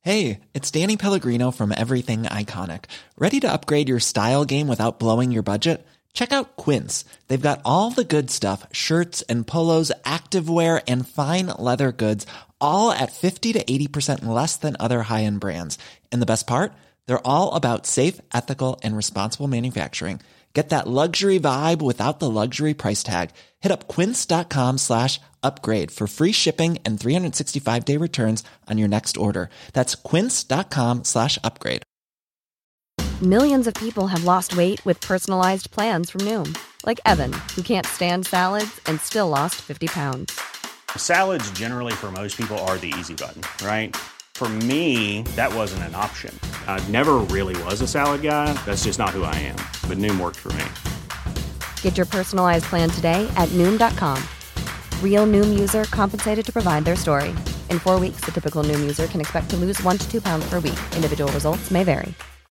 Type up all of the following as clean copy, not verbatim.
Hey, it's Danny Pellegrino from Everything Iconic. Ready to upgrade your style game without blowing your budget? Check out Quince. They've got all the good stuff, shirts and polos, activewear, and fine leather goods, all at 50 to 80% less than other high-end brands. And the best part? They're all about safe, ethical, and responsible manufacturing. Get that luxury vibe without the luxury price tag. Hit up quince.com/upgrade for free shipping and 365-day returns on your next order. That's quince.com/upgrade. Millions of people have lost weight with personalized plans from Noom. Like Evan, who can't stand salads and still lost 50 pounds. Salads generally for most people are the easy button, right? For me, that wasn't an option. I never really was a salad guy. That's just not who I am. But Noom worked for me. Get your personalized plan today at Noom.com. Real Noom user compensated to provide their story. In 4 weeks, the typical Noom user can expect to lose 1 to 2 pounds per week. Individual results may vary.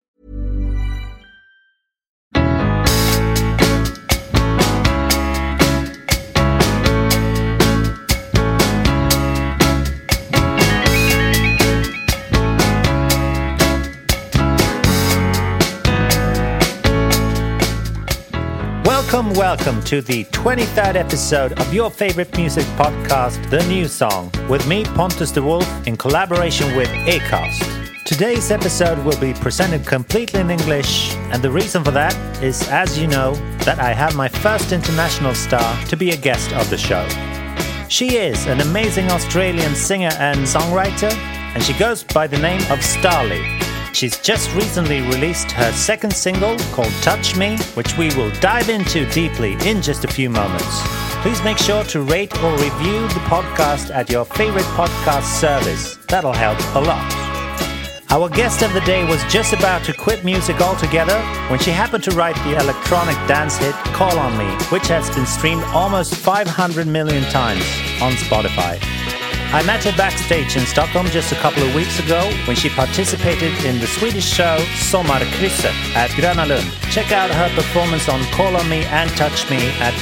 Welcome to the 23rd episode of your favorite music podcast, The New Song, with me, Pontus the Wolf, in collaboration with Acast. Today's episode will be presented completely in English, and the reason for that is, as you know, that I have my first international star to be a guest of the show. She is an amazing Australian singer and songwriter, and she goes by the name of Starlee. She's just recently released her second single called Touch Me, which we will dive into deeply in just a few moments. Please make sure to rate or review the podcast at your favorite podcast service. That'll help a lot. Our guest of the day was just about to quit music altogether when she happened to write the electronic dance hit Call On Me, which has been streamed almost 500 million times on Spotify. I met her backstage in Stockholm just a couple of weeks ago when she participated in the Swedish show Sommarkrysset at Gröna Lund. Check out her performance on Call On Me and Touch Me at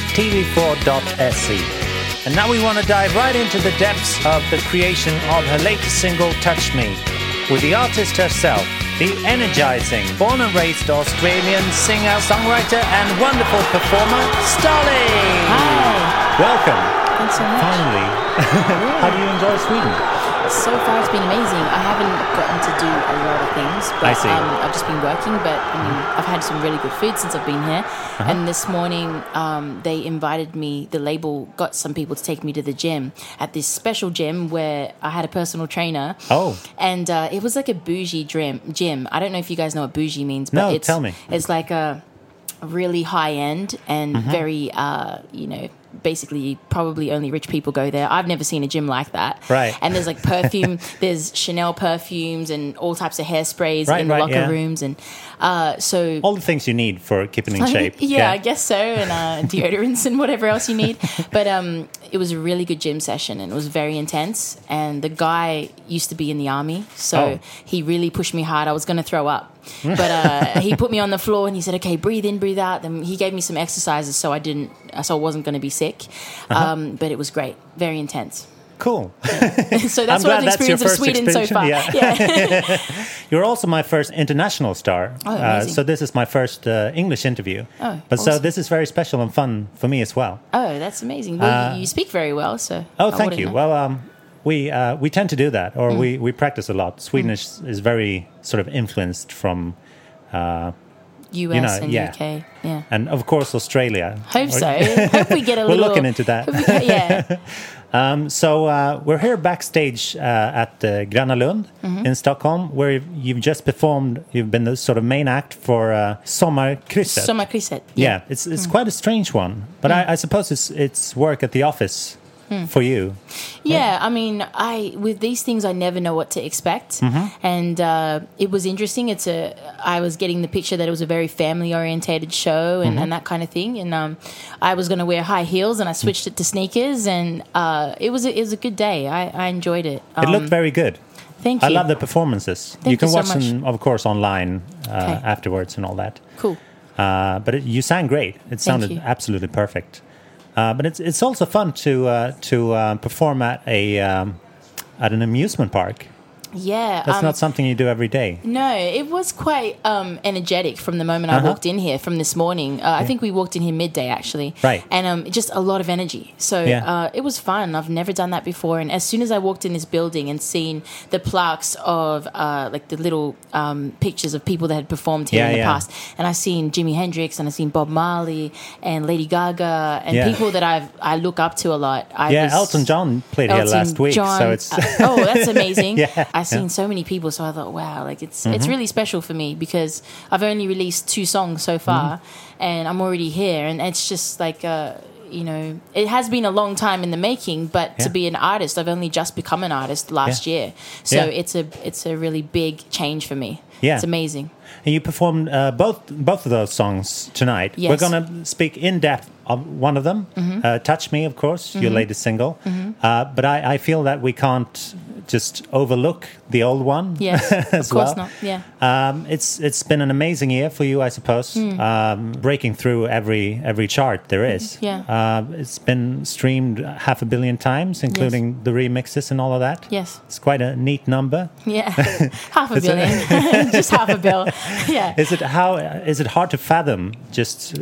tv4.se. And now we want to dive right into the depths of the creation of her latest single, Touch Me, with the artist herself, the energizing, born and raised Australian singer, songwriter, and wonderful performer, Starlee! Hi! Welcome! Thanks so much. Finally. How do you enjoy Sweden? So far it's been amazing. I haven't gotten to do a lot of things, but I see. I've just been working, but I've had some really good food since I've been here. And this morning they invited me, the label got some people to take me to the gym at this special gym where I had a personal trainer. Oh. And it was like a bougie gym. I don't know if you guys know what bougie means, but No, tell me. It's like a really high end and very, basically probably only rich people go there. I've never seen a gym like that. Right. And there's like perfume, there's Chanel perfumes and all types of hairsprays in the locker rooms. And so... all the things you need for keeping in shape. Yeah, I guess so. And deodorants and whatever else you need. But it was a really good gym session and it was very intense. And the guy used to be in the army. So he really pushed me hard. I was going to throw up. But he put me on the floor and he said, okay, breathe in, breathe out. Then he gave me some exercises so I wasn't going to be sick. But it was great. Very intense. Cool. So that's what I've experienced of Sweden so far. Yeah. You're also my first international star. Oh, amazing. So this is my first English interview. Oh, but awesome. So this is very special and fun for me as well. Oh, that's amazing. Well, you speak very well, so... Oh, thank you. Know. Well, we tend to do that, or we practice a lot. Swedish is very sort of influenced from... US and UK, yeah. And of course Australia. Hope so. Hope we get a little... We're looking into that. Yeah. So we're here backstage at Gröna Lund in Stockholm, where you've just performed. You've been the sort of main act for Sommarkrysset. Sommarkrysset. Yeah, it's quite a strange one, but I suppose it's work at the office. For you. Yeah, I mean, with these things, I never know what to expect. And it was interesting. I was getting the picture that it was a very family-orientated show and that kind of thing. And I was going to wear high heels, and I switched it to sneakers. And it was a good day. I enjoyed it. It looked very good. Thank you. I love the performances. Thank you can you so watch much. them, of course, online afterwards and all that. Cool. But you sang great. It sounded absolutely perfect. But it's also fun to perform at an amusement park. Yeah. That's not something you do every day. No, it was quite energetic from the moment I walked in here, from this morning. I think we walked in here midday, actually. Right. And just a lot of energy. So it was fun. I've never done that before. And as soon as I walked in this building and seen the plaques of like the little pictures of people that had performed here in the past, and I seen Jimi Hendrix and I seen Bob Marley and Lady Gaga and people that I look up to a lot. Elton John played here last week, so it's oh, that's amazing. I've seen so many people, so I thought, wow, like it's really special for me because I've only released 2 songs so far, and I'm already here, and it's just like you know, it has been a long time in the making, but to be an artist, I've only just become an artist last year, so it's a really big change for me. It's amazing. And you performed both of those songs tonight. Yes. We're going to speak in depth of one of them, Touch Me, of course, your latest single. But I feel that we can't just overlook the old one. Yes, as of course well. not. Yeah. It's been an amazing year for you, I suppose. Breaking through every chart there is. It's been streamed 500 million times, including the remixes and all of that. Yes. It's quite a neat number. Yeah. 500 million. Just half a bill. Yeah. Is it hard to fathom just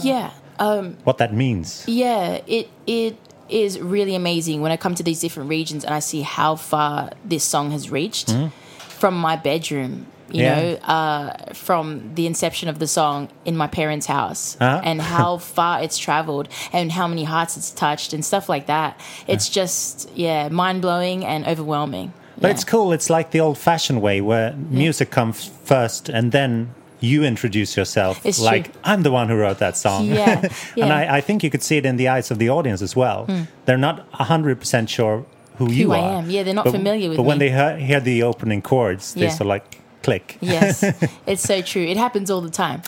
what that means? Yeah, it is really amazing when I come to these different regions and I see how far this song has reached from my bedroom, you know, from the inception of the song in my parents' house and how far it's traveled and how many hearts it's touched and stuff like that. It's just, mind-blowing and overwhelming. But it's cool. It's like the old-fashioned way where music comes first and then you introduce yourself. It's like, true. I'm the one who wrote that song. Yeah. And I think you could see it in the eyes of the audience as well. They're not 100% sure who you are. I am. Yeah, they're not familiar with me. But when they hear the opening chords, they sort of like click. Yes, it's so true. It happens all the time.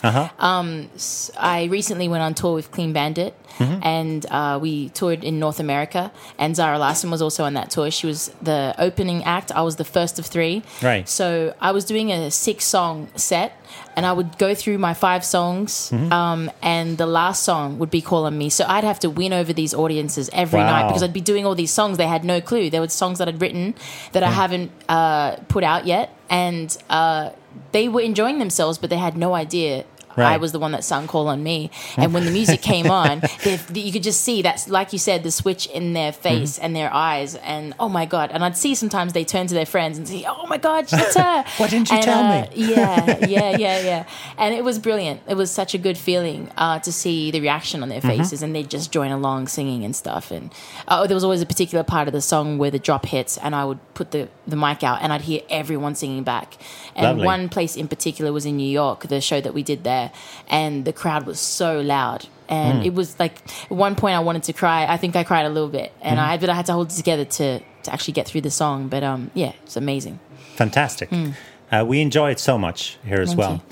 I recently went on tour with Clean Bandit, and we toured in North America, and Zara Larsson was also on that tour. She was the opening act. I was the first of 3. Right. So I was doing a 6-song set, and I would go through my 5 songs, and the last song would be Call on Me. So I'd have to win over these audiences every night because I'd be doing all these songs. They had no clue. There were songs that I'd written that I haven't put out yet, and they were enjoying themselves, but they had no idea I was the one that sung Call on Me. And when the music came on, you could just see that's, like you said, the switch in their face and their eyes. And oh my God. And I'd see sometimes they turn to their friends and say, oh my God, that's her. Why didn't you tell me? Yeah. And it was brilliant. It was such a good feeling to see the reaction on their faces, and they'd just join along singing and stuff. And there was always a particular part of the song where the drop hits, and I would put the mic out and I'd hear everyone singing back. And Lovely. One place in particular was in New York, the show that we did there. And the crowd was so loud, and it was like at one point I wanted to cry. I think I cried a little bit, and but I had to hold it together to actually get through the song. But it's amazing. Fantastic. We enjoy it so much here as well.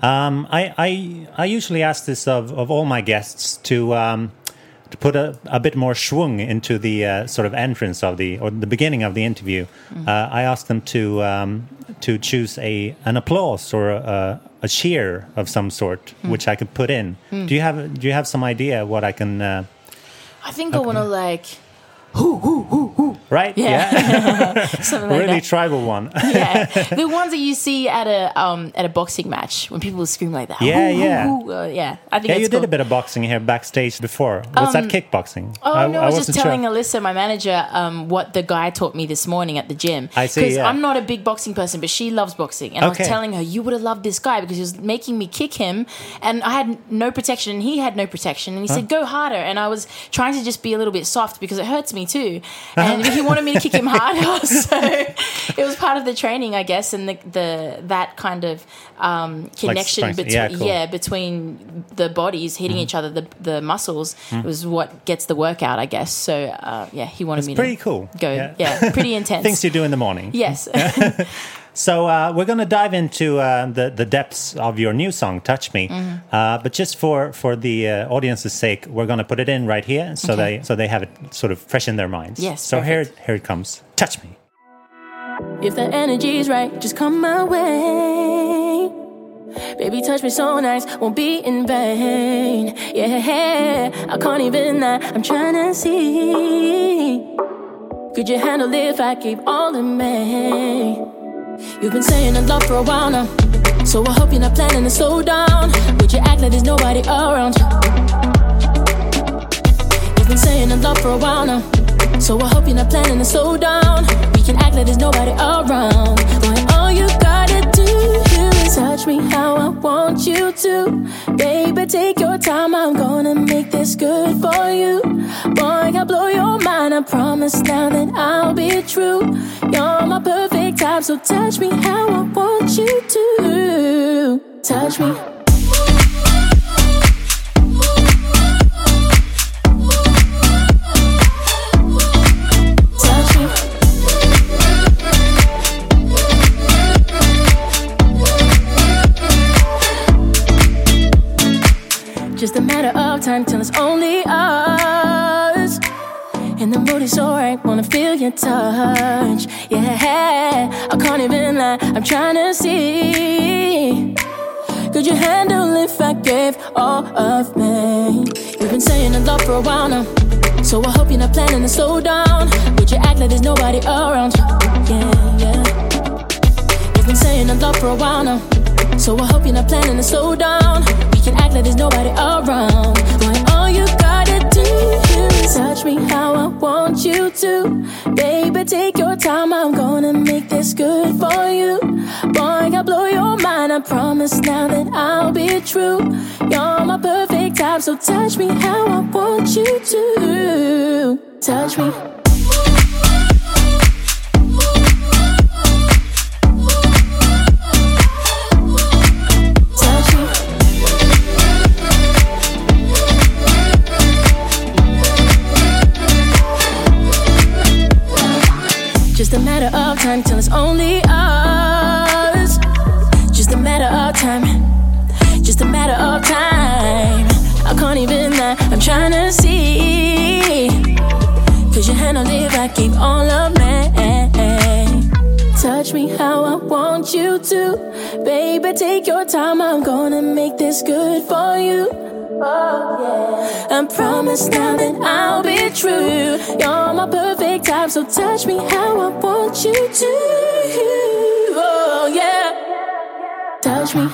I usually ask this of all my guests to put a bit more schwung into the sort of entrance of the beginning of the interview. I ask them to choose an applause or a cheer of some sort, which I could put in. Do you have some idea what I can? I think I want to like. Hoo. Right? Yeah. Something like really that. Tribal one. Yeah. The ones that you see at a boxing match when people scream like that. Yeah. Yeah. I think You cool. did a bit of boxing here backstage before. Was that kickboxing? Oh, no, I was just wasn't telling sure. Alyssa, my manager, what the guy taught me this morning at the gym. I see, Because yeah. I'm not a big boxing person, but she loves boxing. And I was telling her, you would have loved this guy because he was making me kick him, and I had no protection, and he had no protection. And he said, go harder. And I was trying to just be a little bit soft because it hurts me too. And he wanted me to kick him harder. So it was part of the training, I guess, and that kind of connection between the bodies hitting each other, the muscles, was what gets the workout, I guess. So he wanted me to pretty cool. Go, pretty intense. Things you do in the morning. Yes. So we're going to dive into the depths of your new song, Touch Me. But just for the audience's sake, we're going to put it in right here so they have it sort of fresh in their minds. Yes, so perfect. here it comes. Touch Me. If the energy's right, just come my way. Baby, touch me so nice, won't be in vain. Yeah, I can't even lie, I'm trying to see. Could you handle it if I keep all in me? You've been saying a lot for a while now, so I hope you're not planning to slow down. Would you act like there's nobody around? You've been saying a lot for a while now, so I hope you're not planning to slow down. We can act like there's nobody around. Boy, all you gotta do is touch me how I want you to. Baby, take your time, I'm gonna make this good for you. Boy, I'll blow your mind, I promise now that I'll be true. You're my perfect type, so touch me how I want you to. Touch me. Just a matter of time till it's only us. And the mood is alright, wanna feel your touch. Yeah, I can't even lie, I'm trying to see. Could you handle if I gave all of me? You've been saying a lot for a while now, so I hope you're not planning to slow down. Would you act like there's nobody around? Yeah. You've been saying a lot for a while now, so I hope you're not planning to slow down. We can act like there's nobody around. Boy, all you gotta do is touch me how I want you to. Baby, take your time, I'm gonna make this good for you. Boy, I'll blow your mind, I promise now that I'll be true. You're my perfect type, so touch me how I want you to. Touch me. Just a matter of time till it's only us. Just a matter of time. Just a matter of time. I can't even lie, I'm trying to see. Cause you handled it like you all of me. Touch me how I want you to. Baby, take your time, I'm gonna make this good for you. Oh, yeah. I promise now that I'll be true. You're my perfect type, so touch me how I want you to. Oh, yeah. Touch me.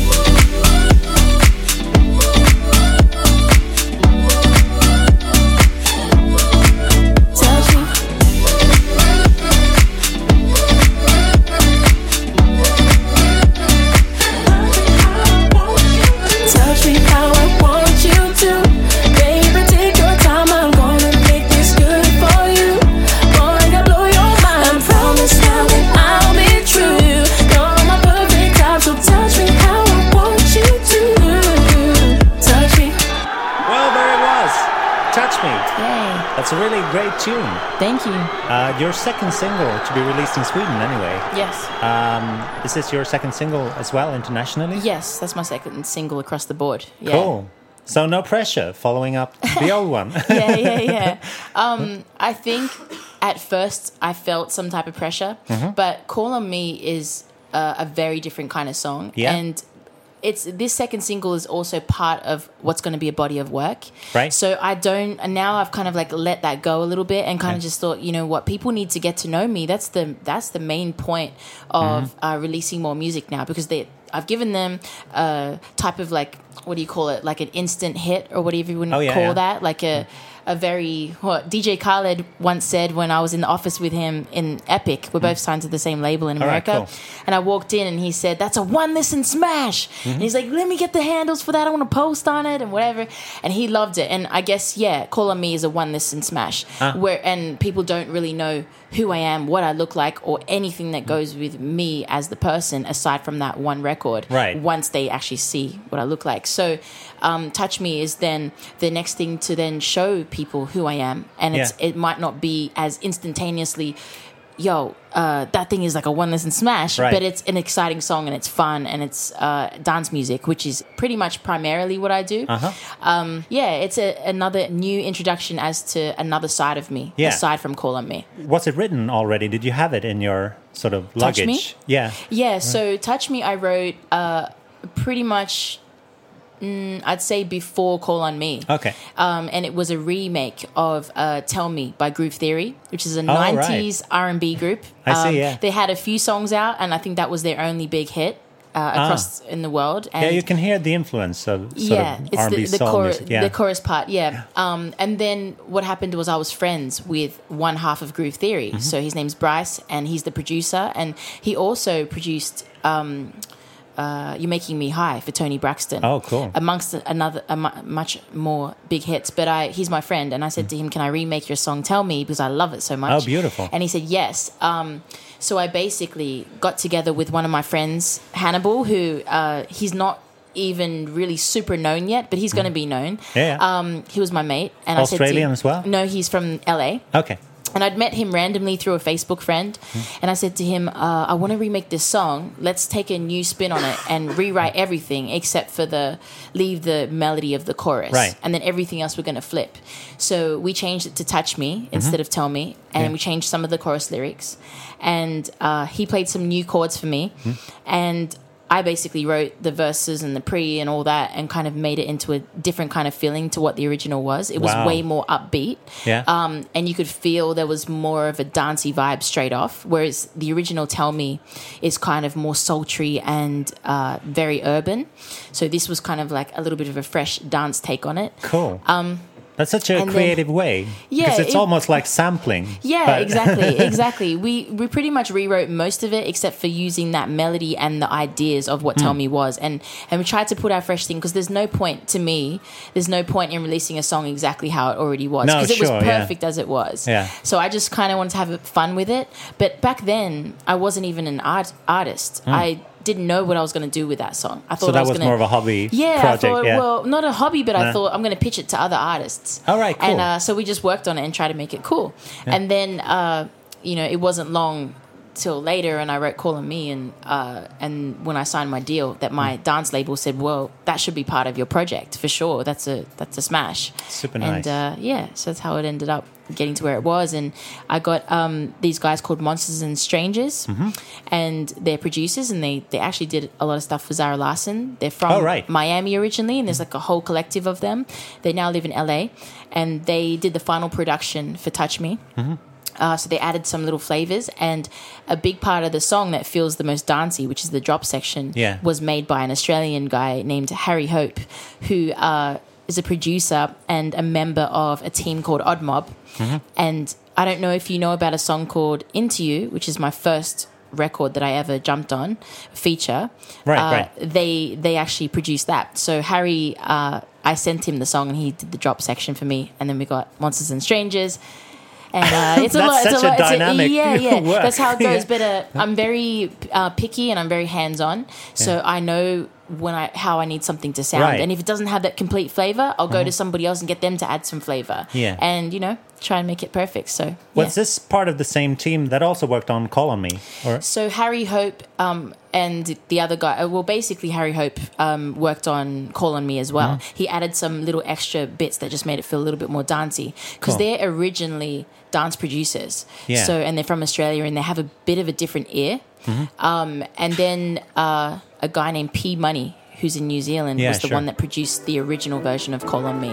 That's a really great tune. Thank you. Your second single to be released in Sweden anyway. Yes. Is this your second single as well internationally? Yes, that's my second single across the board. Yeah. Cool. So no pressure following up the old one. Yeah. I think at first I felt some type of pressure, but Call on Me is a very different kind of song. Yeah. And this second single is also part of what's going to be a body of work. Right. So now I've kind of like let that go a little bit and kind of just thought, you know what, people need to get to know me. That's the main point of releasing more music now, because I've given them a type of like, what do you call it? Like an instant hit or whatever you would call that. Like a very, what DJ Khaled once said when I was in the office with him in Epic. We're both signed to the same label in America. All right, cool. And I walked in and he said, that's a one listen smash. And he's like, let me get the handles for that. I want to post on it and whatever. And he loved it. And I guess, Call on Me is a one listen smash and people don't really know who I am, what I look like, or anything that goes with me as the person aside from that one record. Right. Once they actually see what I look like. So Touch Me is then the next thing to then show people who I am. And it might not be as instantaneously, that thing is like a one listen smash, but it's an exciting song and it's fun and it's dance music, which is pretty much primarily what I do. It's another new introduction as to another side of me, aside from Call on Me. Was it written already? Did you have it in your sort of luggage? Touch Me? Yeah, so Touch Me I wrote pretty much I'd say before Call on Me. Okay. And it was a remake of Tell Me by Groove Theory, which is a right. 90s R&B group. I see, yeah. They had a few songs out, and I think that was their only big hit across in the world. And yeah, you can hear the influence of sort of it's R&B soul music. Yeah. the chorus part, yeah. And then what happened was I was friends with one half of Groove Theory. Mm-hmm. So his name's Bryce, and he's the producer, and he also produced You're Making Me High for Tony Braxton. Oh, cool. Amongst much more big hits. But he's my friend, and I said to him, can I remake your song Tell Me, because I love it so much. Oh, beautiful. And he said yes. So I basically got together with one of my friends, Hannibal, who he's not even really super known yet, but he's going to be known. Yeah. He was my mate. And Australian I as said well? No, he's from LA. Okay. And I'd met him randomly through a Facebook friend. And I said to him, I want to remake this song. Let's take a new spin on it and rewrite everything except for leave the melody of the chorus. Right. And then everything else we're going to flip. So we changed it to Touch Me instead of Tell Me. And we changed some of the chorus lyrics. And he played some new chords for me. And I basically wrote the verses and the pre and all that and kind of made it into a different kind of feeling to what the original was. It was way more upbeat. Yeah. And you could feel there was more of a dancey vibe straight off, whereas the original Tell Me is kind of more sultry and very urban. So this was kind of like a little bit of a fresh dance take on it. Cool. That's such a and creative way. Yeah, because it's almost like sampling. Yeah, but exactly. We pretty much rewrote most of it except for using that melody and the ideas of what Tell Me was. And we tried to put our fresh thing, because there's no point in releasing a song exactly how it already was. No, Because it was sure, perfect as it was. Yeah. So I just kind of wanted to have fun with it. But back then, I wasn't even an artist. I didn't know what I was going to do with that song. I thought so that I was was gonna, more of a hobby project. I thought, yeah. well, not a hobby, but I thought I'm going to pitch it to other artists. All right, cool. And so we just worked on it and tried to make it cool. Yeah. And then, it wasn't long till later, and I wrote Call on Me, and when I signed my deal, that my dance label said, well, that should be part of your project for sure. That's a smash. Super nice. And so that's how it ended up getting to where it was. And I got these guys called Monsters and Strangers, and they're producers, and they actually did a lot of stuff for Zara Larsson. They're from Miami originally, and there's like a whole collective of them. They now live in LA, and they did the final production for Touch Me. So they added some little flavors, and a big part of the song that feels the most dancey, which is the drop section, was made by an Australian guy named Harry Hope, who is a producer and a member of a team called Odd Mob. And I don't know if you know about a song called Into You, which is my first record that I ever jumped on, feature. Right. They actually produced that. So Harry, I sent him the song, and he did the drop section for me, and then we got Monsters and Strangers. And it's That's such a dynamic work. That's how it goes. But I'm very picky, and I'm very hands-on. So I know how I need something to sound. Right. And if it doesn't have that complete flavor, I'll go to somebody else and get them to add some flavor. Yeah. And, try and make it perfect. So was this part of the same team that also worked on Call on Me? Or? So Harry Hope and the other guy, basically Harry Hope worked on Call on Me as well. He added some little extra bits that just made it feel a little bit more dancey, because they're originally dance producers. Yeah. So, and they're from Australia, and they have a bit of a different ear. And then a guy named P Money, who's in New Zealand, was the one that produced the original version of Call on Me.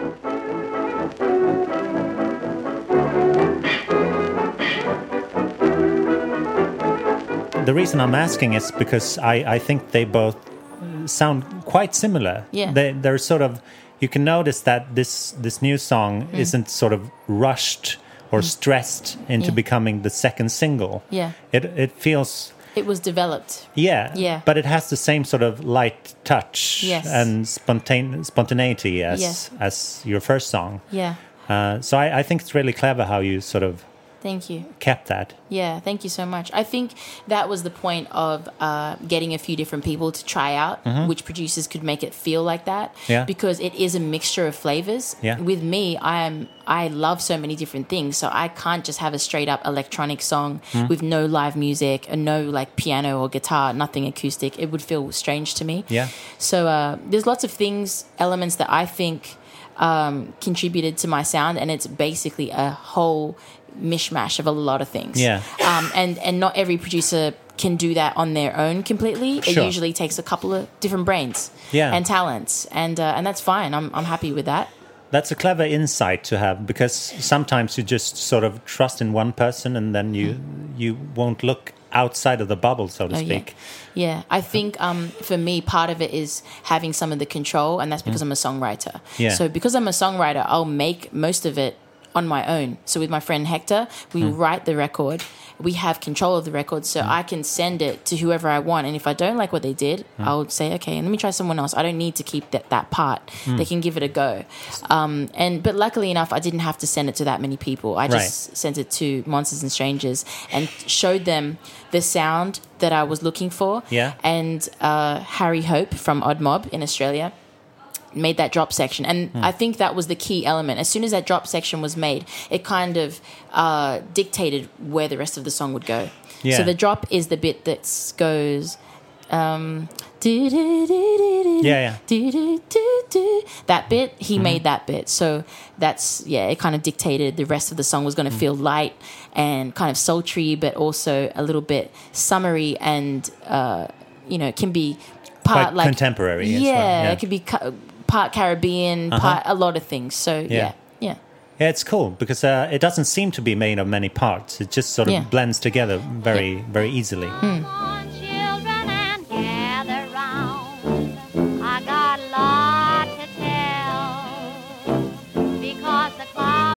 The reason I'm asking is because I think they both sound quite similar. Yeah. They're sort of, you can notice that this new song isn't sort of rushed or stressed into becoming the second single. Yeah. It feels... It was developed. Yeah. But it has the same sort of light touch and spontaneity as your first song. Yeah. So I think it's really clever how you sort of... Thank you. Kept that. Yeah, thank you so much. I think that was the point of getting a few different people to try out which producers could make it feel like that. Yeah. Because it is a mixture of flavors. Yeah. With me, I love so many different things, so I can't just have a straight up electronic song with no live music and no like piano or guitar, nothing acoustic. It would feel strange to me. Yeah. So there's lots of elements that I think contributed to my sound, and it's basically a whole mishmash of a lot of things. Yeah. And not every producer can do that on their own completely. Sure. It usually takes a couple of different brains and talents, and that's fine. I'm happy with that. That's a clever insight to have, because sometimes you just sort of trust in one person and then you won't look outside of the bubble, so to speak. Yeah. I think for me, part of it is having some of the control, and that's because I'm a songwriter. Yeah. So because I'm a songwriter, I'll make most of it on my own. So with my friend Hector, we write the record. We have control of the record, so I can send it to whoever I want. And if I don't like what they did, I'll say, okay, let me try someone else. I don't need to keep that part. They can give it a go. But luckily enough, I didn't have to send it to that many people. I just sent it to Monsters and Strangers and showed them the sound that I was looking for. Yeah. And Harry Hope from Odd Mob in Australia made that drop section, and I think that was the key element. As soon as that drop section was made, it kind of dictated where the rest of the song would go. So the drop is the bit that goes that bit. He made that bit, so that's it kind of dictated the rest of the song was going to feel light and kind of sultry, but also a little bit summery, and it can be part quite like contemporary. As well. Yeah, it could be part Caribbean, part a lot of things. So yeah, it's cool because it doesn't seem to be made of many parts. It just sort of blends together very, very easily. Come on, children, and gather round. I got a lot to tell because the cloud.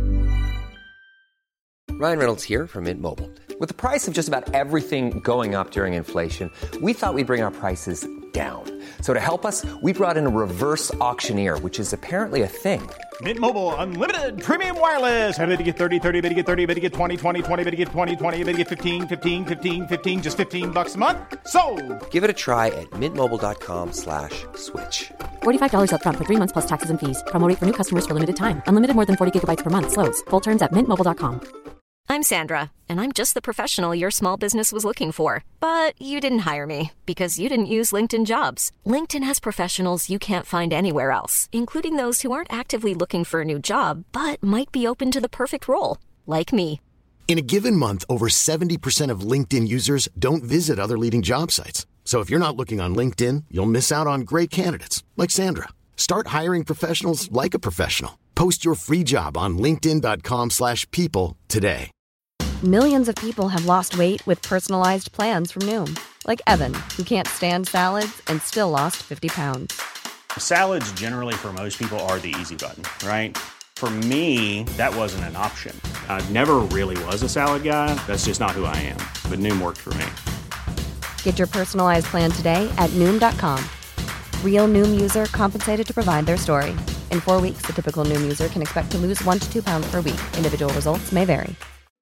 Ryan Reynolds here from Mint Mobile. With the price of just about everything going up during inflation, we thought we'd bring our prices down. So to help us, we brought in a reverse auctioneer, which is apparently a thing. Mint Mobile Unlimited Premium Wireless. How to get 30, 30, bit to get 30, bit to get 20, 20, 20, bit to get 20, 20, bit to get 15, 15, 15, 15, just $15 a month? Sold! Give it a try at mintmobile.com/switch. $45 up front for 3 months plus taxes and fees. Promo rate for new customers for limited time. Unlimited more than 40 gigabytes per month. Slows full terms at mintmobile.com. I'm Sandra, and I'm just the professional your small business was looking for. But you didn't hire me because you didn't use LinkedIn Jobs. LinkedIn has professionals you can't find anywhere else, including those who aren't actively looking for a new job, but might be open to the perfect role, like me. In a given month, over 70% of LinkedIn users don't visit other leading job sites. So if you're not looking on LinkedIn, you'll miss out on great candidates like Sandra. Start hiring professionals like a professional. Post your free job on linkedin.com/people today. Millions of people have lost weight with personalized plans from Noom. Like Evan, who can't stand salads and still lost 50 pounds. Salads generally for most people are the easy button, right? For me, that wasn't an option. I never really was a salad guy. That's just not who I am. But Noom worked for me. Get your personalized plan today at Noom.com. Real Noom user compensated to provide their story. In 4 weeks, the typical Noom user can expect to lose 1 to 2 pounds per week. Individual results may vary.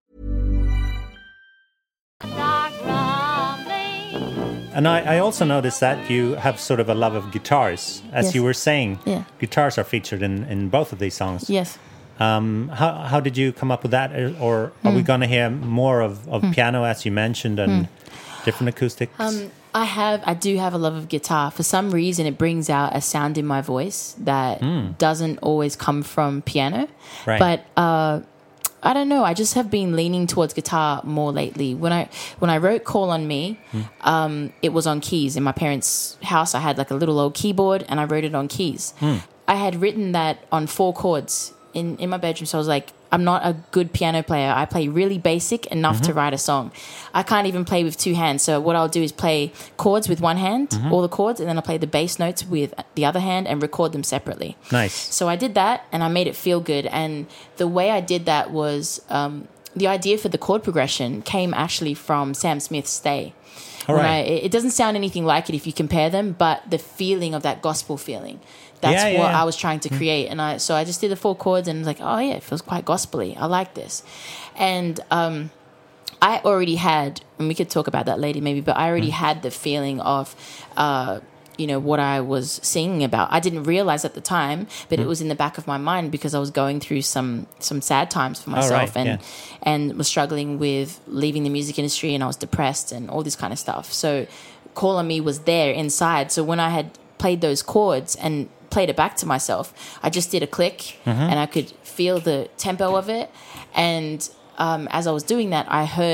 And I also noticed that you have sort of a love of guitars. As you were saying, guitars are featured in both of these songs. Yes. How did you come up with that? Or are we going to hear more of piano, as you mentioned, and different acoustics? I do have a love of guitar. For some reason, it brings out a sound in my voice that doesn't always come from piano. Right. But I don't know. I just have been leaning towards guitar more lately. When I wrote "Call on Me," it was on keys. In my parents' house, I had like a little old keyboard, and I wrote it on keys. I had written that on 4 chords in my bedroom. So I was like, I'm not a good piano player. I play really basic enough to write a song. I can't even play with 2 hands. So what I'll do is play chords with one hand, all the chords, and then I'll play the bass notes with the other hand and record them separately. Nice. So I did that, and I made it feel good. And the way I did that was the idea for the chord progression came actually from Sam Smith's Stay. All right. It doesn't sound anything like it if you compare them, but the feeling of that gospel feeling. That's what I was trying to create. And so I just did the 4 chords and was like, oh, yeah, it feels quite gospel-y. I like this. And I already had, and we could talk about that later maybe, but I already had the feeling of, what I was singing about. I didn't realize at the time, but it was in the back of my mind because I was going through some sad times for myself and was struggling with leaving the music industry, and I was depressed and all this kind of stuff. So Call on Me was there inside. So when I had played those chords and played it back to myself, I just did a click and I could feel the tempo of it. And as I was doing that, I heard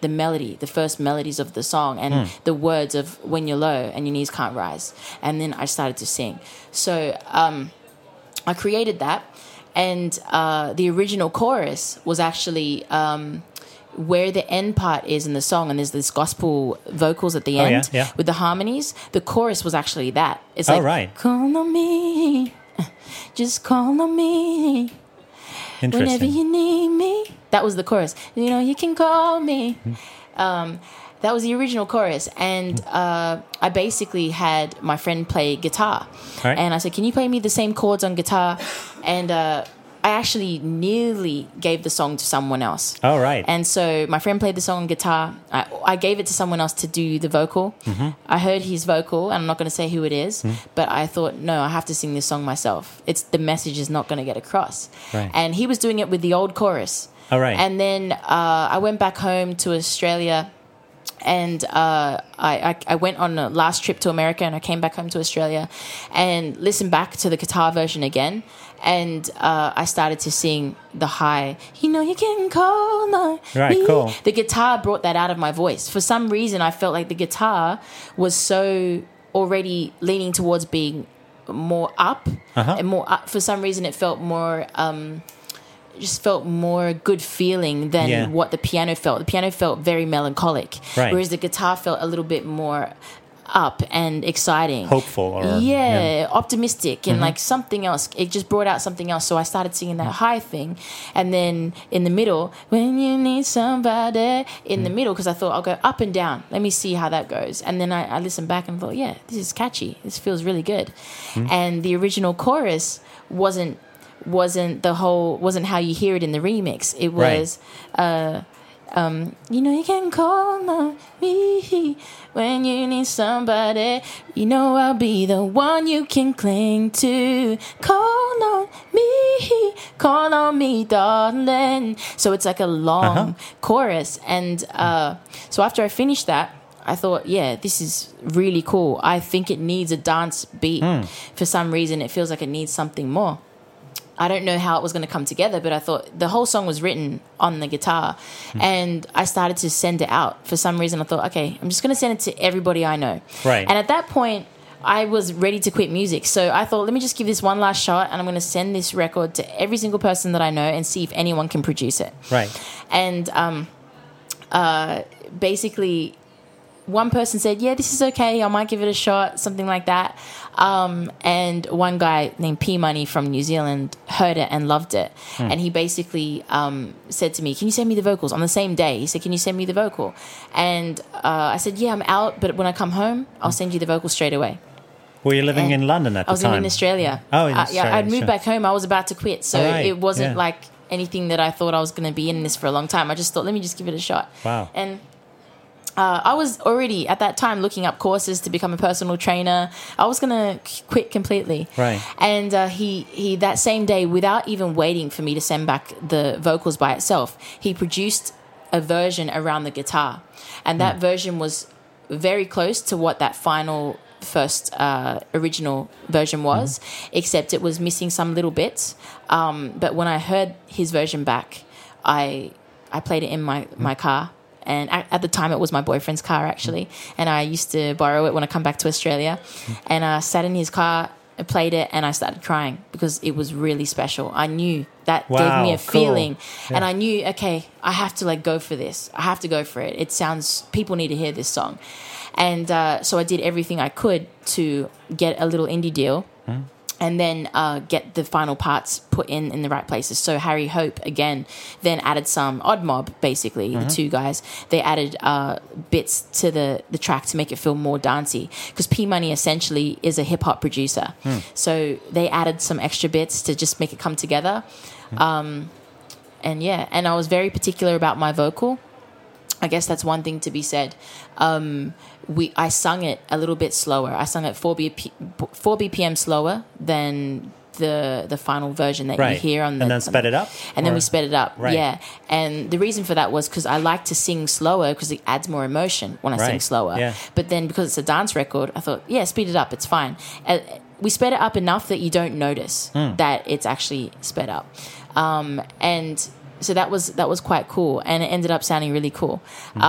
the melody, the first melodies of the song, and the words of "When you're low and your knees can't rise." And then I started to sing. So I created that, and the original chorus was actually where the end part is in the song, and there's this gospel vocals at the end with the harmonies. The chorus was actually that. It's like, call on me, just call on me. Whenever you need me. That was the chorus. You know, you can call me. That was the original chorus. And I basically had my friend play guitar. Right. And I said, can you play me the same chords on guitar? And I actually nearly gave the song to someone else. Oh, right. And so my friend played the song on guitar. I gave it to someone else to do the vocal. I heard his vocal, and I'm not going to say who it is, but I thought, no, I have to sing this song myself. The message is not going to get across. Right. And he was doing it with the old chorus. Oh, right. And then I went back home to Australia, and I went on a last trip to America, and I came back home to Australia and listened back to the guitar version again. And I started to sing the high, you know, you can call on me. Cool. The guitar brought that out of my voice. For some reason, I felt like the guitar was so already leaning towards being more up. And more up. For some reason, it felt more... just felt more good feeling than what the piano felt. The piano felt very melancholic, whereas the guitar felt a little bit more up and exciting, hopeful, or optimistic, and like something else. It just brought out something else. So I started singing that high thing, and then in the middle, when you need somebody, in the middle, because I thought I'll go up and down. Let me see how that goes. And then I listened back and thought, yeah, this is catchy. This feels really good. And the original chorus wasn't how you hear it in the remix. It was you know, you can call on me when you need somebody. You know, I'll be the one you can cling to. Call on me, darling. So it's like a long chorus. And so after I finished that, I thought, yeah, this is really cool. I think it needs a dance beat. For some reason, it feels like it needs something more. I don't know how it was going to come together, but I thought the whole song was written on the guitar, and I started to send it out. For some reason, I thought, okay, I'm just going to send it to everybody I know. Right. And at that point, I was ready to quit music. So I thought, let me just give this one last shot, and I'm going to send this record to every single person that I know and see if anyone can produce it. Right. And basically, one person said, yeah, this is okay, I might give it a shot, something like that. And one guy named P Money from New Zealand heard it and loved it. And he basically said to me, can you send me the vocals? On the same day, he said, can you send me the vocal? And I said, yeah, I'm out, but when I come home, I'll send you the vocal straight away. Were you living in London at the time? I was living in Australia. Oh, in Australia. Yeah, I'd moved back home. I was about to quit. So it wasn't like anything that I thought I was going to be in this for a long time. I just thought, let me just give it a shot. Wow. And I was already at that time looking up courses to become a personal trainer. I was going to quit completely. Right. And he that same day, without even waiting for me to send back the vocals by itself, he produced a version around the guitar. And that version was very close to what that final first original version was, except it was missing some little bits. But when I heard his version back, I played it in my car. And at the time, it was my boyfriend's car, actually. And I used to borrow it when I come back to Australia. And I sat in his car, I played it, and I started crying because it was really special. I knew that gave me a feeling. And I knew, okay, I have to go for this. I have to go for it. People need to hear this song. And so I did everything I could to get a little indie deal. And then get the final parts put in the right places. So Harry Hope, again, then added some Odd Mob, basically, the two guys. They added bits to the track to make it feel more dancey. Because P Money essentially is a hip-hop producer. So they added some extra bits to just make it come together. And I was very particular about my vocal. I guess that's one thing to be said. I sung it a little bit slower. I sung it 4 BPM slower than the final version that you hear on the... And then sped it up? And then we sped it up, yeah. And the reason for that was because I like to sing slower because it adds more emotion when I sing slower. Yeah. But then because it's a dance record, I thought, yeah, speed it up, it's fine. We sped it up enough that you don't notice that it's actually sped up. And so that was quite cool, and it ended up sounding really cool.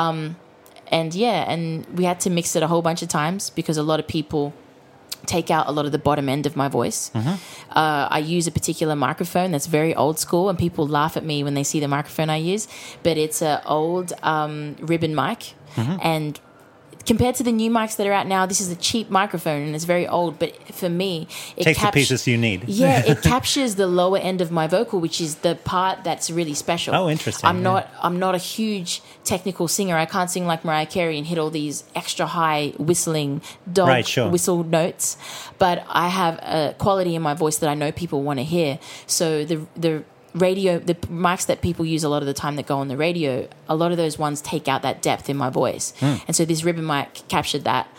And we had to mix it a whole bunch of times because a lot of people take out a lot of the bottom end of my voice. I use a particular microphone that's very old school, and people laugh at me when they see the microphone I use, but it's an old ribbon mic, and compared to the new mics that are out now, this is a cheap microphone and it's very old. But for me, it takes the pieces you need. Yeah, it captures the lower end of my vocal, which is the part that's really special. Oh, interesting. I'm not a huge technical singer. I can't sing like Mariah Carey and hit all these extra high whistling dog whistle notes. But I have a quality in my voice that I know people want to hear. So the mics that people use a lot of the time that go on the radio, a lot of those ones take out that depth in my voice. And so this ribbon mic captured that.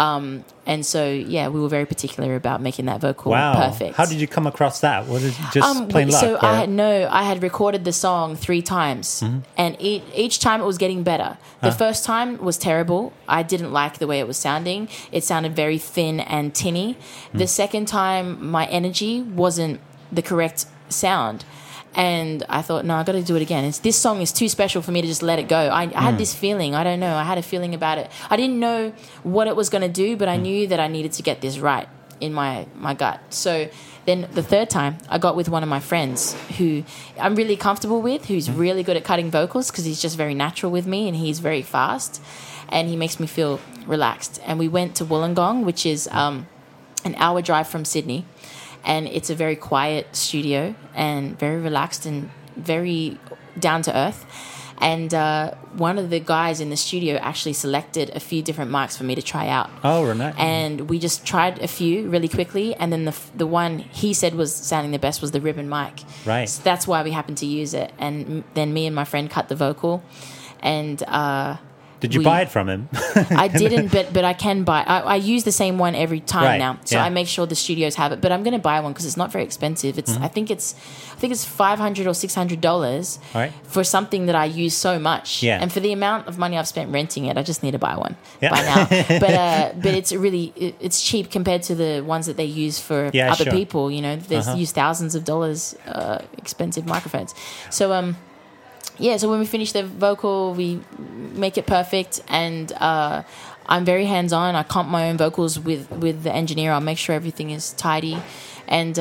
And so, we were very particular about making that vocal perfect. How did you come across that? Was it just plain luck? So I had recorded the song 3 times, and each time it was getting better. The first time was terrible. I didn't like the way it was sounding. It sounded very thin and tinny. The second time, my energy wasn't the correct sound. And I thought, no, I got to do it again. This song is too special for me to just let it go. I had this feeling. I don't know. I had a feeling about it. I didn't know what it was going to do, but I knew that I needed to get this right in my gut. So then the third time, I got with one of my friends who I'm really comfortable with, who's really good at cutting vocals because he's just very natural with me and he's very fast and he makes me feel relaxed. And we went to Wollongong, which is an hour drive from Sydney. And it's a very quiet studio and very relaxed and very down to earth. And one of the guys in the studio actually selected a few different mics for me to try out. Oh, right. And we just tried a few really quickly. And then the one he said was sounding the best was the ribbon mic. Right. So that's why we happened to use it. And then me and my friend cut the vocal. And did you buy it from him? I didn't, but I can buy. I use the same one every time now, so I make sure the studios have it. But I'm going to buy one because it's not very expensive. It's I think it's $500 or $600 for something that I use so much. Yeah. And for the amount of money I've spent renting it, I just need to buy one by now. But it's it's cheap compared to the ones that they use for other people. You know, they use thousands of dollars expensive microphones. So so when we finish the vocal, we make it perfect, and I'm very hands-on. I comp my own vocals with the engineer. I'll make sure everything is tidy, and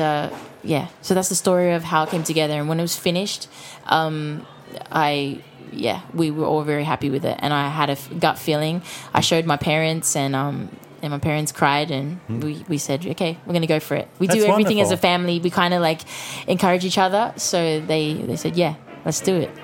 so that's the story of how it came together. And when it was finished, we were all very happy with it, and I had a gut feeling. I showed my parents, and my parents cried, and we said, okay, we're going to go for it. We do everything as a family. We kind of like encourage each other, so they said, yeah. Let's do it.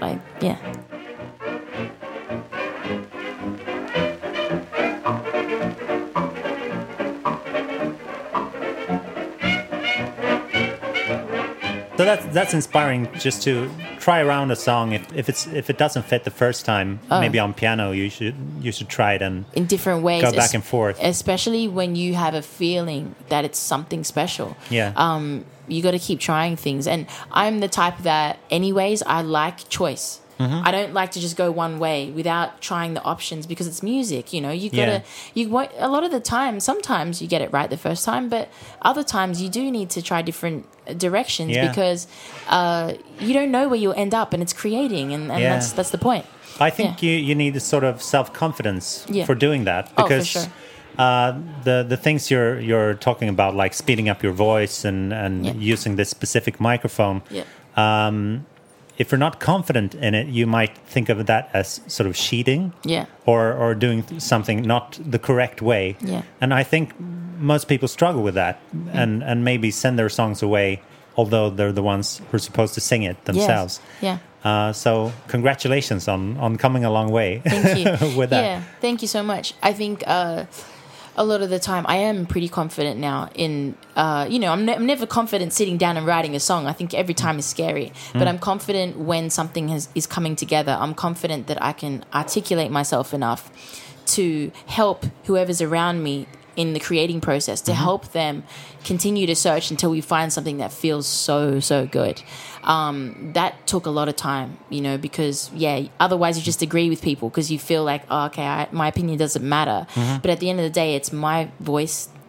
So that's inspiring, just to try around a song. If it doesn't fit the first time, maybe on piano you should try it and in different ways, go back and forth. Especially when you have a feeling that it's something special. Yeah. You got to keep trying things. And I'm the type that, anyways, I like choice. I don't like to just go one way without trying the options because it's music. You know, you gotta. A lot of the time, sometimes you get it right the first time, but other times you do need to try different directions because you don't know where you'll end up, and it's creating, and that's the point. I think you need a sort of self-confidence for doing that, because for sure. The things you're talking about, like speeding up your voice and using this specific microphone, if you're not confident in it, you might think of that as sort of cheating, or doing something not the correct way. And I think most people struggle with that, and maybe send their songs away, although they're the ones who are supposed to sing it themselves. So congratulations on coming a long way. Thank you. with that. Yeah, thank you so much. I think a lot of the time I am pretty confident now in, I'm never confident sitting down and writing a song. I think every time is scary, but I'm confident when something is coming together. I'm confident that I can articulate myself enough to help whoever's around me in the creating process, to help them continue to search until we find something that feels so good. That took a lot of time, because otherwise you just agree with people because you feel like, my opinion doesn't matter. But at the end of the day, it's my voice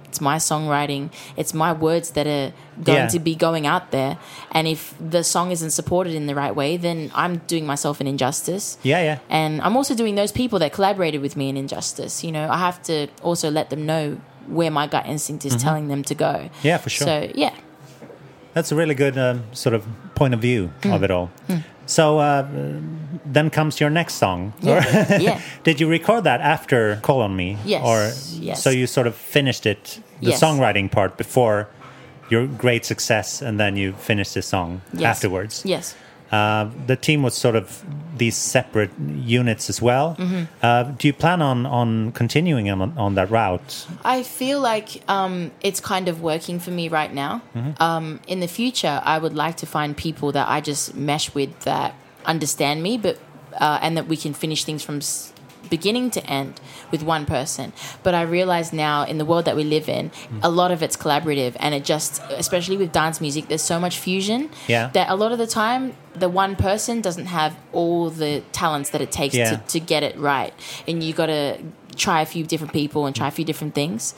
It's my songwriting. It's my words that are going to be going out there. And if the song isn't supported in the right way, then I'm doing myself an injustice. Yeah. And I'm also doing those people that collaborated with me an injustice. You know, I have to also let them know where my gut instinct is telling them to go. Yeah, for sure. So, yeah. That's a really good sort of point of view of it all. So then comes your next song. Yeah. Did you record that after Call on Me? Yes. So you sort of finished it, the songwriting part, before your great success, and then you finished the song afterwards. Yes. The team was sort of these separate units as well. Do you plan on continuing on that route? I feel like it's kind of working for me right now. In the future, I would like to find people that I just mesh with that understand me, but and that we can finish things from beginning to end with one person. But I realize now in the world that we live in, a lot of it's collaborative, and it just, especially with dance music, there's so much fusion that a lot of the time the one person doesn't have all the talents that it takes to get it right, and you got to try a few different people and try a few different things.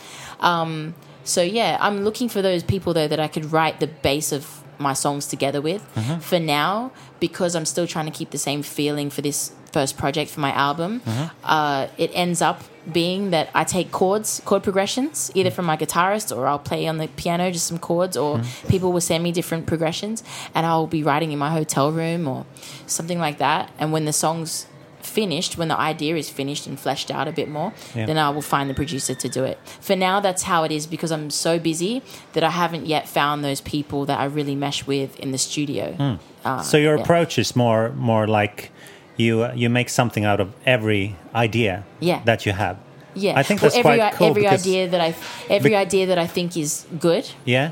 So yeah, I'm looking for those people though that I could write the base of my songs together with. For now, because I'm still trying to keep the same feeling for this first project for my album, it ends up being that I take chord progressions either from my guitarist, or I'll play on the piano just some chords, or people will send me different progressions, and I'll be writing in my hotel room or something like that. And when the song's finished, when the idea is finished and fleshed out a bit more, then I will find the producer to do it. For now, that's how it is, because I'm so busy that I haven't yet found those people that I really mesh with in the studio. So your approach is more like you make something out of every idea that you have. Yeah, I think that's quite cool. Every idea that I think is good,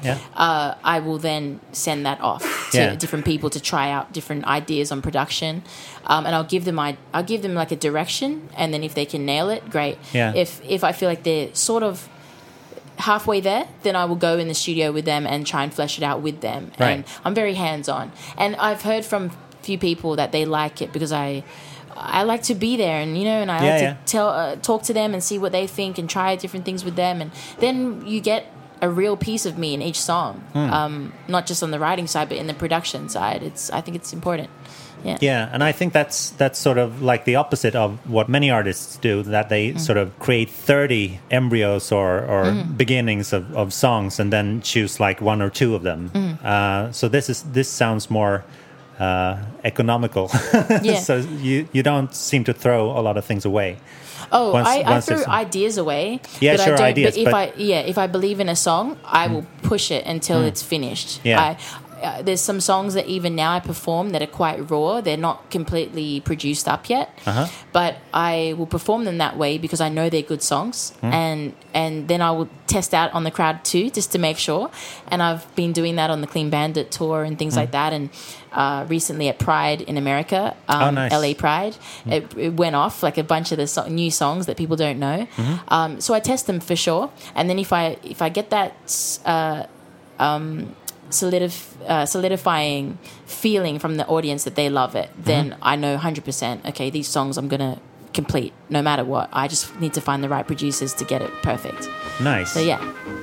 I will then send that off to different people to try out different ideas on production, and I'll give them like a direction, and then if they can nail it, great. Yeah. If I feel like they're sort of halfway there, then I will go in the studio with them and try and flesh it out with them. Right. And I'm very hands-on, and I've heard from few people that they like it because I like to be there, and and I like to talk to them and see what they think and try different things with them, and then you get a real piece of me in each song, not just on the writing side but in the production side. I think it's important. And I think that's sort of like the opposite of what many artists do, that they sort of create 30 embryos or beginnings of songs and then choose like one or two of them. So this sounds more economical. So you don't seem to throw a lot of things away. I throw ideas away. Yeah, but sure, I don't, ideas. But if I believe in a song, I will push it until it's finished. There's some songs that even now I perform that are quite raw. They're not completely produced up yet, but I will perform them that way because I know they're good songs, and then I will test out on the crowd too, just to make sure. And I've been doing that on the Clean Bandit tour and things like that, and recently at Pride in America, nice. LA Pride, it went off like a bunch of the new songs that people don't know. So I test them for sure, and then if I get that solidifying feeling from the audience that they love it, then I know 100%, okay, these songs I'm going to complete no matter what. I just need to find the right producers to get it perfect. Nice. So yeah.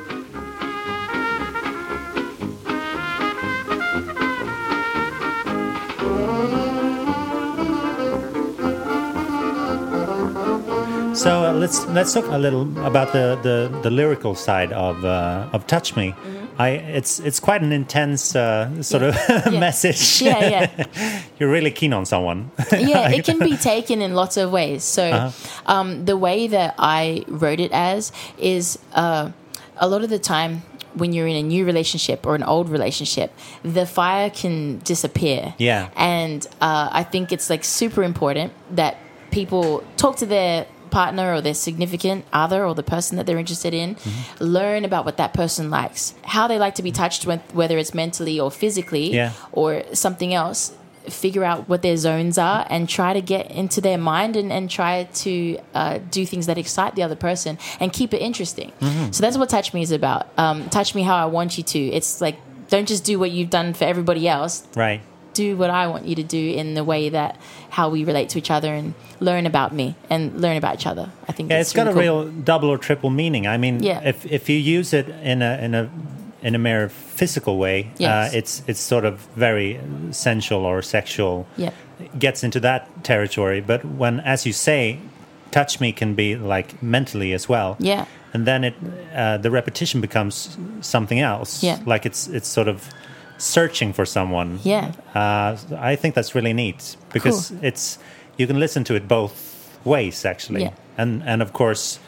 So let's talk a little about the lyrical side of Touch Me. It's quite an intense sort of message. You're really keen on someone. It can be taken in lots of ways. So the way that I wrote it as is a lot of the time when you're in a new relationship or an old relationship, the fire can disappear. And I think it's like super important that people talk to their partner or their significant other or the person that they're interested in, learn about what that person likes, how they like to be touched, whether it's mentally or physically or something else. Figure out what their zones are and try to get into their mind and try to do things that excite the other person and keep it interesting. So that's what Touch Me is about. Touch me how I want you to. It's like, don't just do what you've done for everybody else. Right. do what I want you to do in the way that how we relate to each other and learn about me and learn about each other. I think it's got really a real double or triple meaning. I mean, if you use it in a mere physical way, it's sort of very sensual or sexual. Yeah. Gets into that territory. But when, as you say, touch me can be like mentally as well. Yeah. And then the repetition becomes something else. Yeah. Like it's sort of searching for someone. Yeah. I think that's really neat because you can listen to it both ways actually. Yeah. And of course,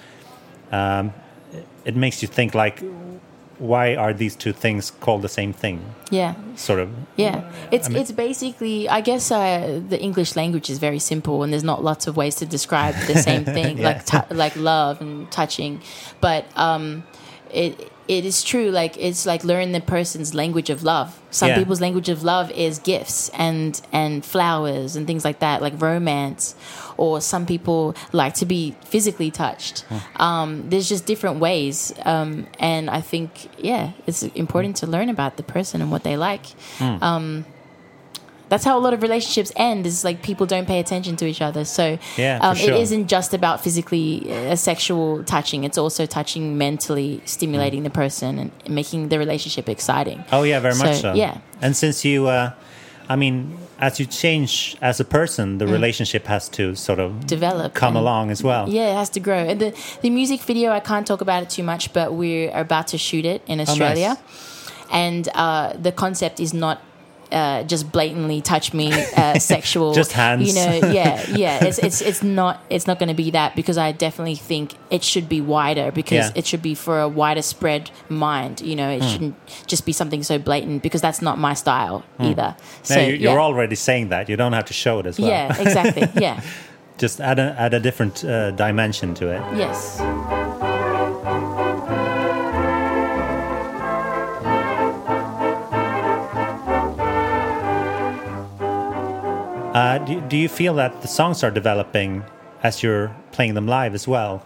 it makes you think like, why are these two things called the same thing? Yeah. Sort of. Yeah. It's basically, I guess the English language is very simple and there's not lots of ways to describe the same thing, like love and touching. But it is true, like it's like learn the person's language of love. Some people's language of love is gifts and flowers and things like that, like romance. Or some people like to be physically touched. There's just different ways. And I think, it's important to learn about the person and what they like. That's how a lot of relationships end, is like people don't pay attention to each other. So for sure. It isn't just about physically sexual touching. It's also touching mentally, stimulating the person and making the relationship exciting. Oh, yeah, very much so. Yeah. And since you, as you change as a person, the relationship has to sort of develop, come along as well. Yeah, it has to grow. And the music video, I can't talk about it too much, but we're about to shoot it in Australia. Oh, nice. And the concept is not just blatantly touch me, sexual, just hands. You know, it's not going to be that, because I definitely think it should be wider, because it should be for a wider spread mind. You know, it shouldn't just be something so blatant, because that's not my style either. So now, you're already saying that. You don't have to show it as well. Yeah, exactly. Yeah. Just add a different dimension to it. Yes. Do you feel that the songs are developing as you're playing them live as well?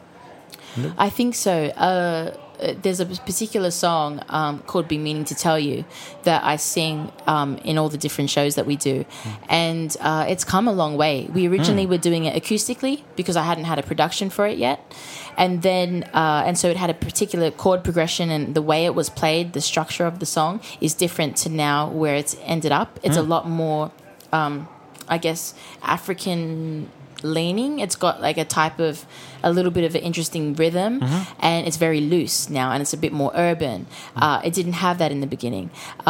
I think so. There's a particular song called Be Meaning to Tell You that I sing in all the different shows that we do. And it's come a long way. We originally were doing it acoustically because I hadn't had a production for it yet. And then, and so it had a particular chord progression, and the way it was played, the structure of the song is different to now where it's ended up. It's a lot more, I guess, African leaning. It's got like a little bit of an interesting rhythm, and it's very loose now, and it's a bit more urban. It didn't have that in the beginning.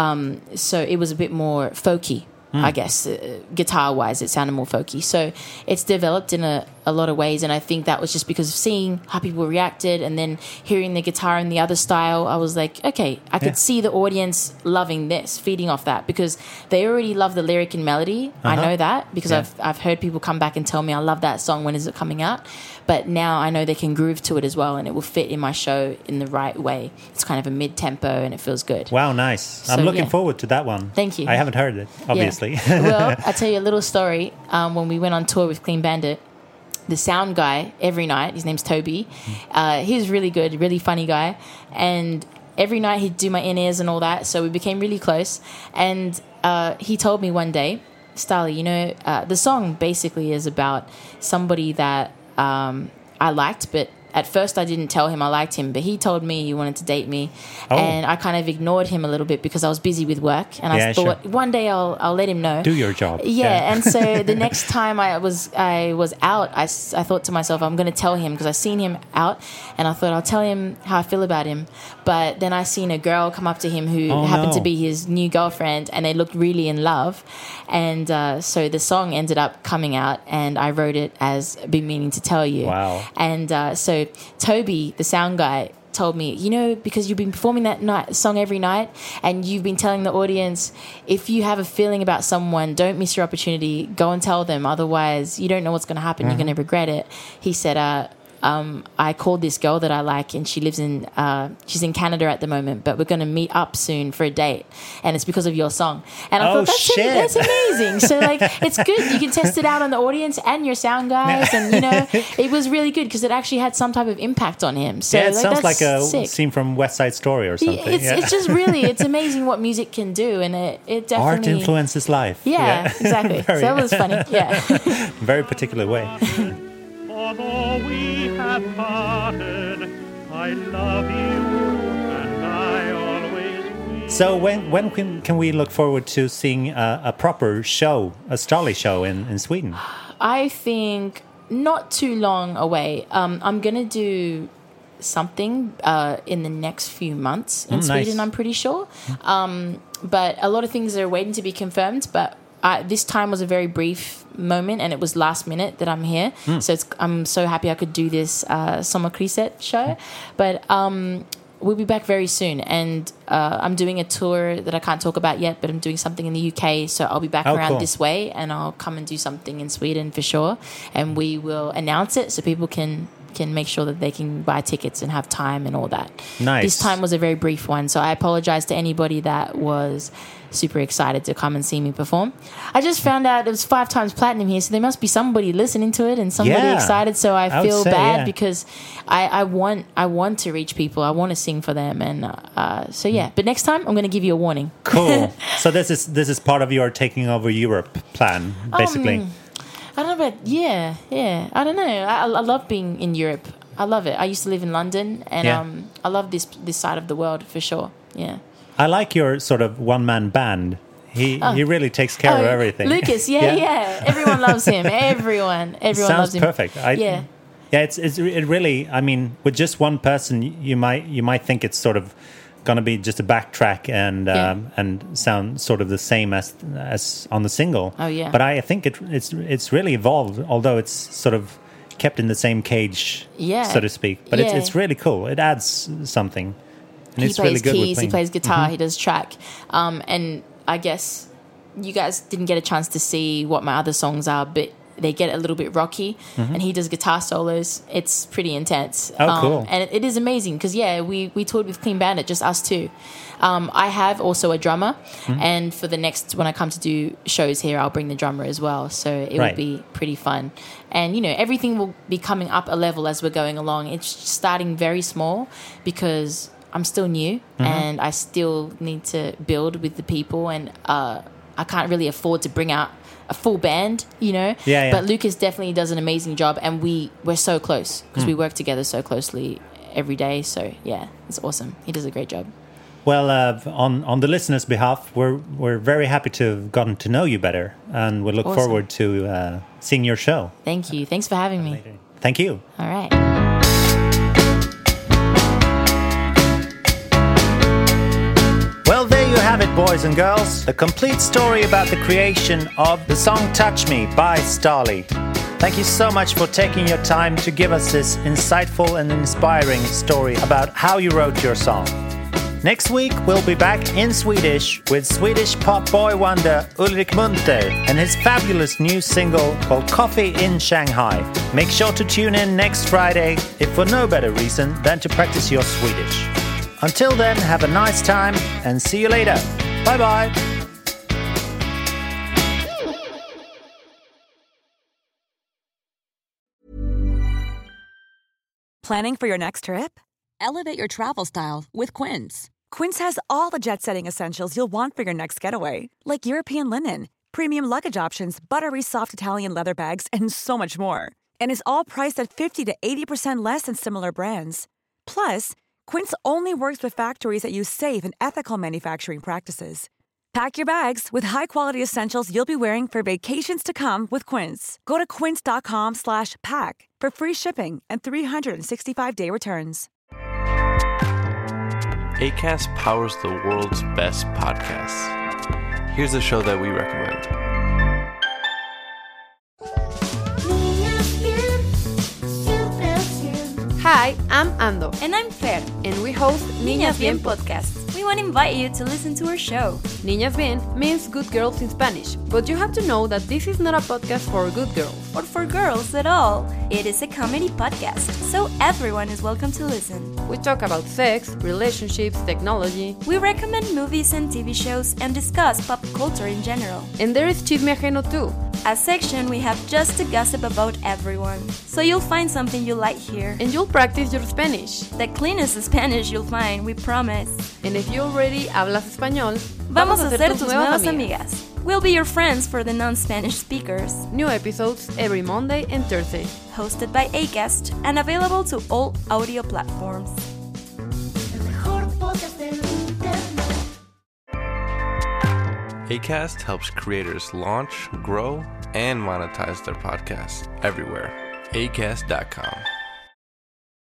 So it was a bit more folky, I guess. Guitar-wise, it sounded more folky. So it's developed in a lot of ways, and I think that was just because of seeing how people reacted, and then hearing the guitar in the other style. I was like, okay, I could see the audience loving this, feeding off that, because they already love the lyric and melody. I know that because I've heard people come back and tell me, I love that song, when is it coming out? But now I know they can groove to it as well, and it will fit in my show in the right way. It's kind of a mid-tempo, and it feels good. Wow, nice. So, I'm looking forward to that one. Thank you. I haven't heard it, obviously. Yeah. Well, I'll tell you a little story. When we went on tour with Clean Bandit, the sound guy every night, his name's Toby, he was really good, really funny guy, and every night he'd do my in-ears and all that, so we became really close. And he told me one day, Starley, you know, the song basically is about somebody that I liked, but at first I didn't tell him I liked him, but he told me he wanted to date me, and I kind of ignored him a little bit because I was busy with work, and I thought one day I'll let him know. Do your job. Yeah. And so the next time I was out, I thought to myself, I'm going to tell him, because I seen him out, and I thought I'll tell him how I feel about him. But then I seen a girl come up to him who happened to be his new girlfriend, and they looked really in love, and so the song ended up coming out, and I wrote it as Be Meaning to Tell You. Wow. And so Toby, the sound guy, told me, you know, because you've been performing that song every night, and you've been telling the audience, if you have a feeling about someone, don't miss your opportunity, go and tell them, otherwise you don't know what's going to happen, you're going to regret it. He said, I called this girl that I like, and she lives in she's in Canada at the moment, but we're going to meet up soon for a date, and it's because of your song. And I thought that's amazing. So like, it's good. You can test it out on the audience and your sound guys, and you know, it was really good because it actually had some type of impact on him. So it sounds like a sick scene from West Side Story or something. It's just really, it's amazing what music can do, and it definitely art influences life. Yeah, exactly. So that was funny. Yeah, very particular way. Although we have parted, I love you and I always will. So when can we look forward to seeing a proper show, a Starley show in Sweden? I think not too long away. I'm going to do something in the next few months in Sweden, I'm pretty sure. But a lot of things are waiting to be confirmed, but this time was a very brief moment, and it was last minute that I'm here. So I'm so happy I could do this Sommarkrysset show. But we'll be back very soon, and I'm doing a tour that I can't talk about yet, but I'm doing something in the UK, so I'll be back around this way, and I'll come and do something in Sweden for sure, and we will announce it so people can make sure that they can buy tickets and have time and all that. Nice. This time was a very brief one, so I apologize to anybody that was super excited to come and see me perform. I just found out it was 5 times platinum here, so there must be somebody listening to it and somebody excited. So I feel bad because I want to reach people. I want to sing for them, and so yeah. But next time I'm going to give you a warning. Cool. So this is part of your taking over Europe plan, basically. I don't know about yeah. I don't know. I love being in Europe. I love it. I used to live in London, and I love this side of the world for sure. Yeah. I like your sort of one-man band. He really takes care of everything. Lucas, yeah. Everyone loves him. Everyone Sounds loves him. Perfect. It really. I mean, with just one person, you might think it's sort of going to be just a backtrack and sound sort of the same as on the single. Oh yeah. But I think it's really evolved, although it's sort of kept in the same cage, so to speak. But it's really cool. It adds something. And he plays really good keys, he plays guitar, he does track. And I guess you guys didn't get a chance to see what my other songs are, but they get a little bit rocky, and he does guitar solos. It's pretty intense. Oh, cool. And it is amazing because, we toured with Clean Bandit, just us two. I have also a drummer, and for the next, when I come to do shows here, I'll bring the drummer as well. So it will be pretty fun. And, everything will be coming up a level as we're going along. It's starting very small because I'm still new, and I still need to build with the people, and I can't really afford to bring out a full band, Yeah. But Lucas definitely does an amazing job, and we're so close because we work together so closely every day. So yeah, it's awesome. He does a great job. Well, on the listeners' behalf, we're very happy to have gotten to know you better, and we look forward to seeing your show. Thank you. Thanks for having me. Thank you. All right. Well, there you have it, boys and girls. The complete story about the creation of the song Touch Me by Starley. Thank you so much for taking your time to give us this insightful and inspiring story about how you wrote your song. Next week, we'll be back in Swedish with Swedish pop boy wonder Ulrik Munter and his fabulous new single called Coffee in Shanghai. Make sure to tune in next Friday, if for no better reason than to practice your Swedish. Until then, have a nice time and see you later. Bye-bye. Planning for your next trip? Elevate your travel style with Quince. Quince has all the jet-setting essentials you'll want for your next getaway, like European linen, premium luggage options, buttery soft Italian leather bags, and so much more. And is all priced at 50 to 80% less than similar brands. Plus, Quince only works with factories that use safe and ethical manufacturing practices. Pack your bags with high-quality essentials you'll be wearing for vacations to come with Quince. Go to quince.com/pack for free shipping and 365-day returns. Acast powers the world's best podcasts. Here's a show that we recommend. Hi, Hi, I'm Ando. And I'm Fer. And we host Niñas Bien Podcast. We want to invite you to listen to our show. Niñas Bien means good girls in Spanish, but you have to know that this is not a podcast for good girls. Or for girls at all. It is a comedy podcast, so everyone is welcome to listen. We talk about sex, relationships, technology. We recommend movies and TV shows and discuss pop culture in general. And there is Chisme Ajeno too. A section we have just to gossip about everyone. So you'll find something you like here. And you'll practice your Spanish. The cleanest Spanish you'll find, we promise. And if you already hablas español, vamos a ser tus nuevas amigas. We'll be your friends for the non-Spanish speakers. New episodes every Monday and Thursday. Hosted by Acast and available to all audio platforms. Acast helps creators launch, grow, and monetize their podcasts everywhere. Acast.com.